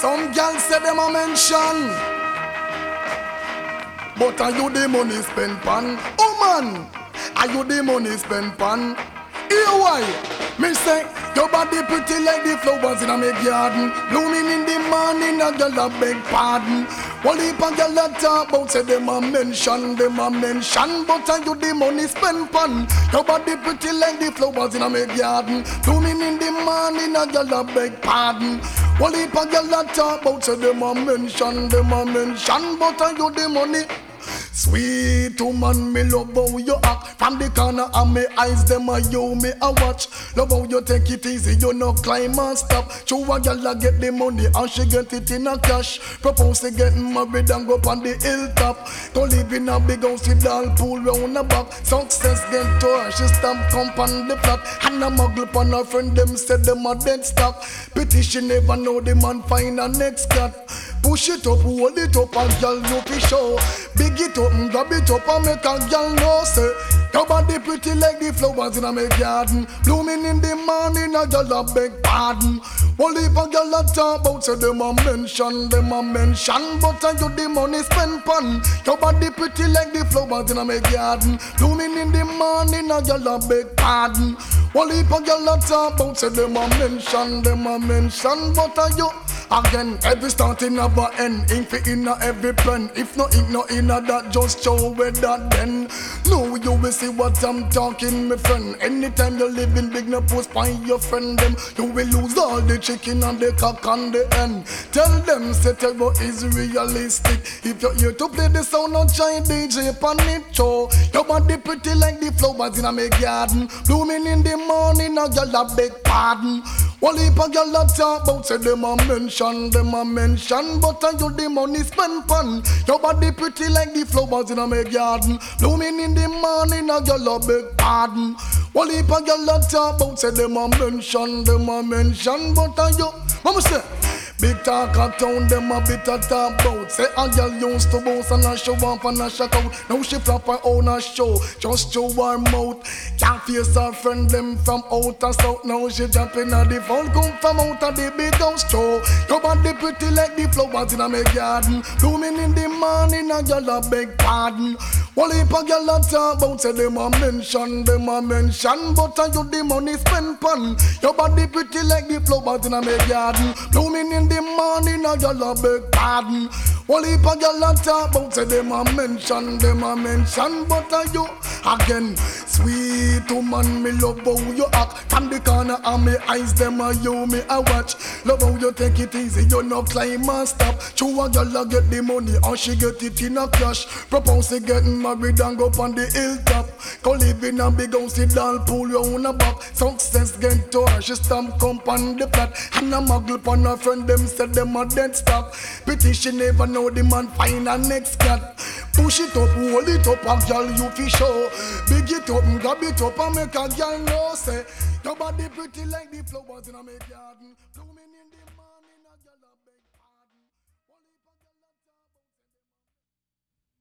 Some girls say them a mention, but are you the money spent pan? Oh man, are you the money spent pan? Here why? Me say your body pretty like the flowers in a my garden, blooming in the morning. A girl a beg pardon. One heap a girl a talk about say them a mention, but are you the money spent pan? Your body pretty like the flowers in a my garden, blooming in the morning. A girl a beg pardon. One heap a girl a talk about say them a mention, but are you the money? Sweet woman, me love how you act. From the corner of my eyes, them a you me a watch. Love how you take it easy, you no climb and stop. Show a girl a get the money and she get it in a cash. Propose to get married and go up on the hilltop. Go live in a big house with all pool round the back. Success get to her, she stamp come on the flat. And a muggle on her friend, them said them a dead stock. Pity she never know the man find a next cat. Push it up, hold it up, and girl you fi show. Big it up, grab it up, and make a girl know say your body pretty like the flowers in a my garden, blooming in the morning. A girl a beg pardon. Well, if a girl a talk about say them a mention, but are you the money spent pan? Your body pretty like the flowers in a my garden, blooming in the morning. A girl a beg pardon. Well, if a girl a talk about say them a mention, but are you? Again, every starting of a end, ink fi inna every pen. If no ink no inna that, just show where that then. No, you will see what I'm talking, my friend. Anytime you live in big, no post by your friend them. You will lose all the chicken and the cock and the hen. Tell them, say Terror is realistic. If you're here to play the sound, no giant DJ pan it show. Your body pretty like the flowers in a my garden, blooming in the morning. A girl a beg pardon. Well, if a girl a talk about say them a mention, but are you the money spent pan? Your body pretty like the flowers in a my garden, blooming in the morning. A girl a beg pardon. Well, if a girl a talk about say them a mention, but are you? Mama say big talk a town, them a bit a talk about. Say a girl used to bounce and a show off and a shock out. Now she flop her own a show, just show her mouth. Can't face her friend them from outer south. Now she jumping at the phone, come from out of the big house show. Your body pretty like the flowers in a my garden, blooming in the morning. A girl a beg pardon. Well, if a girl a talk about say them a mention, but are you the money spent pan? Your body pretty like the flowers in a my garden, blooming in the morning. A girl a beg pardon. Well, if a girl a talk about say them a mention, but are you? Again, sweet woman, me love how you act. From the corner of my eyes, them a you me a watch. Love how you take it easy, you no climb and stop. Show a girl a get the money and she get it in a cash. Propose to getting married and go up on the hilltop. Go live in a big house with all pool round the back. Success get to her, she stamp come on the flat. And a muggle on her friend, them said them a dead stock. Pity she never know the man find a next cat. Push it up, hold it up, a girl you fi show. Big it up, grab it up, and make a girl know say your body pretty like the flowers in a my garden.